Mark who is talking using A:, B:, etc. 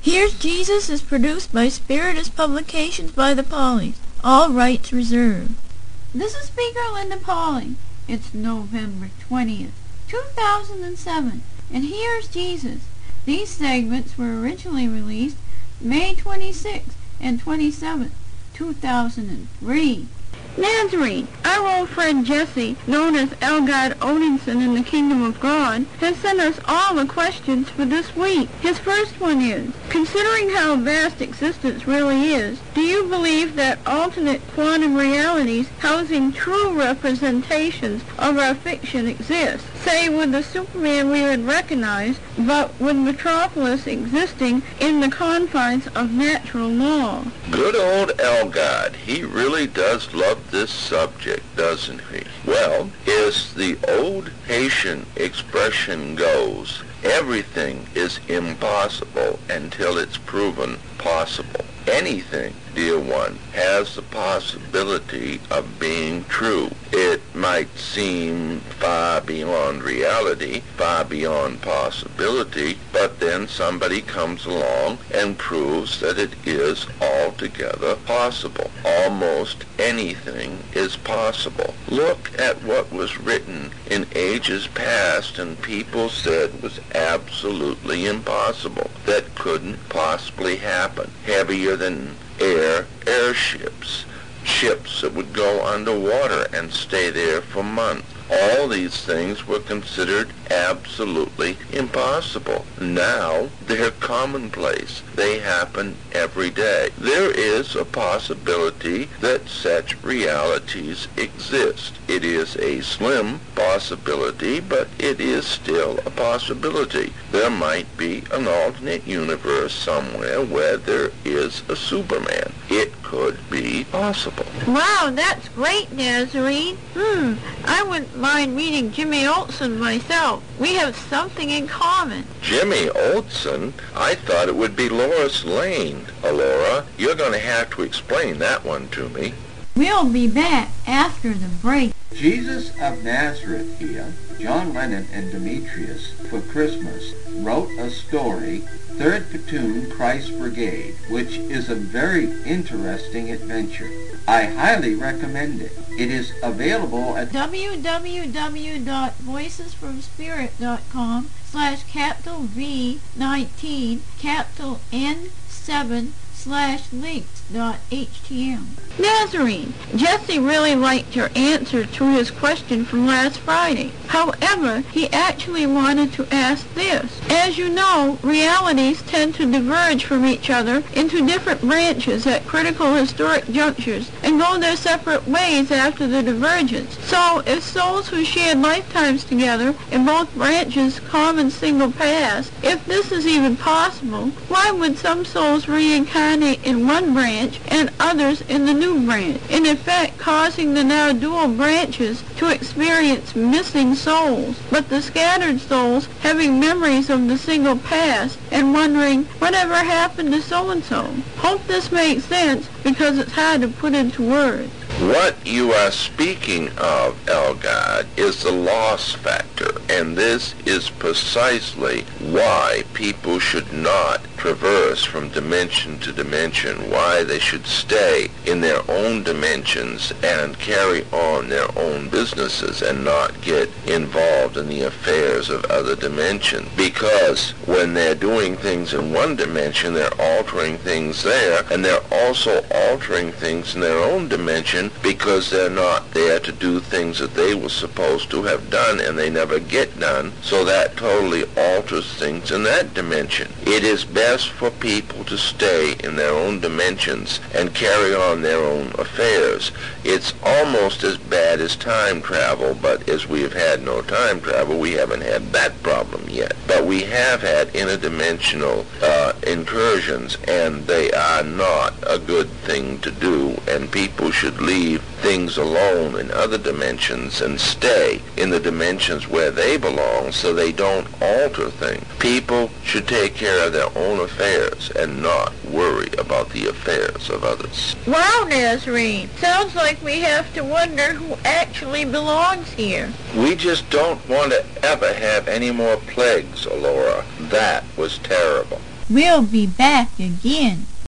A: Here's Jesus is produced by Spiritus Publications by the Pauleys. All rights reserved. This is Speaker Linda Pauley. It's November 20th, 2007, and here's Jesus. These segments were originally released May 26th and 27th, 2003. Nazarene, our old friend Jesse, known as Elgad Odinson in the Kingdom of God, has sent us all the questions for this week. His first one is, considering how vast existence really is, do you believe that alternate quantum realities housing true representations of our fiction exist? Say, with the Superman we would recognize, but with Metropolis existing in the confines of natural law.
B: Good old Elgad, he really does love this subject, doesn't he? Well, as the old Haitian expression goes, everything is impossible until it's proven possible. Anything, dear one, has the possibility of being true. It might seem far beyond reality, far beyond possibility, but then somebody comes along and proves that it is altogether possible. Almost anything is possible. Look at what was written in ages past and people said was absolutely impossible, that couldn't possibly happen. Heavier than air airships, ships that would go underwater and stay there for months. All these things were considered absolutely impossible. Now they're commonplace. They happen every day. There is a possibility that such realities exist. It is a slim possibility, but it is still a possibility. There might be an alternate universe somewhere where there is a Superman. It could be possible.
A: Wow, that's great, Nazarene. I wouldn't mind meeting Jimmy Olsen myself. We have something in common.
B: Jimmy Olsen? I thought it would be Lois Lane. Alora, you're going to have to explain that one to me.
A: We'll be back after the break.
C: Jesus of Nazareth here, John Lennon and Demetrius, for Christmas, wrote a story, 3rd Platoon Christ Brigade, which is a very interesting adventure. I highly recommend it. It is available at
A: www.voicesfromspirit.com/V19 Nazarene, Jesse really liked your answer to his question from last Friday. However, he actually wanted to ask this. As you know, realities tend to diverge from each other into different branches at critical historic junctures and go their separate ways after the divergence. So, if souls who shared lifetimes together in both branches common single paths, if this is even possible, why would some souls reincarnate in one branch and others in the new branch, in effect causing the now dual branches to experience missing souls, but the scattered souls having memories of the single past and wondering whatever happened to so-and-so? Hope this makes sense because it's hard to put into words.
B: What you are speaking of, Elgad, is the loss factor, and this is precisely why people should not traverse from dimension to dimension, why they should stay in their own dimensions and carry on their own businesses and not get involved in the affairs of other dimensions. Because when they're doing things in one dimension, they're altering things there, and they're also altering things in their own dimension because they're not there to do things that they were supposed to have done and they never get done, so that totally alters things in that dimension. It is best for people to stay in their own dimensions and carry on their own affairs. It's almost as bad as time travel, but as we have had no time travel, we haven't had that problem yet. But we have had interdimensional incursions, and they are not a good thing to do, and people should leave things alone in other dimensions and stay in the dimensions where they belong so they don't alter things. People should take care of their own affairs and not worry about the affairs of others.
A: Wow, Nazarene, sounds like we have to wonder who actually belongs here.
B: We just don't want to ever have any more plagues, Alora. That was terrible.
A: We'll be back again.